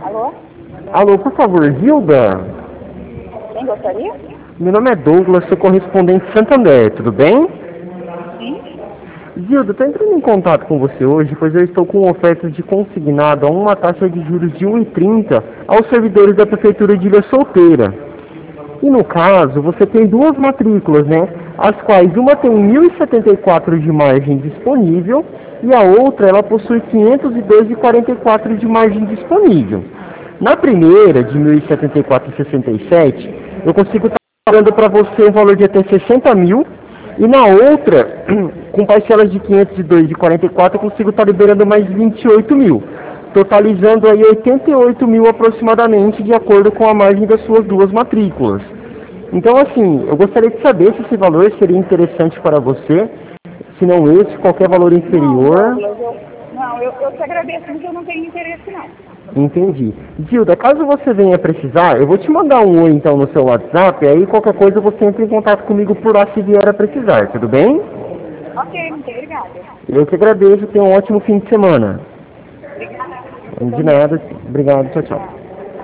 Alô? Alô, por favor, Zilda? Quem gostaria? Meu nome é Douglas, sou correspondente de Santander, tudo bem? Sim. Zilda, estou entrando em contato com você hoje, pois eu estou com oferta de consignado a uma taxa de juros de 1,30 aos servidores da Prefeitura de Ilha Solteira. E no caso, você tem duas matrículas, né? As quais uma tem 1.074 de margem disponível e a outra ela possui 502,44 de margem disponível. Na primeira, de 1.074,67, eu consigo estar pagando para você um valor de até 60 mil, e na outra, com parcelas de 502,44, eu consigo estar liberando mais 28 mil, totalizando aí 88 mil aproximadamente, de acordo com a margem das suas duas matrículas. Então, assim, eu gostaria de saber se esse valor seria interessante para você, se não esse, qualquer valor Não, inferior. Douglas, eu te agradeço, mas eu não tenho interesse, não. Entendi. Gilda, caso você venha precisar, eu vou te mandar um oi então no seu WhatsApp, aí qualquer coisa você entra em contato comigo por lá se vier a precisar, tudo bem? Ok, muito obrigada. Eu que agradeço, tenha um ótimo fim de semana. Obrigada. Você De também. nada, obrigado, tchau, tchau.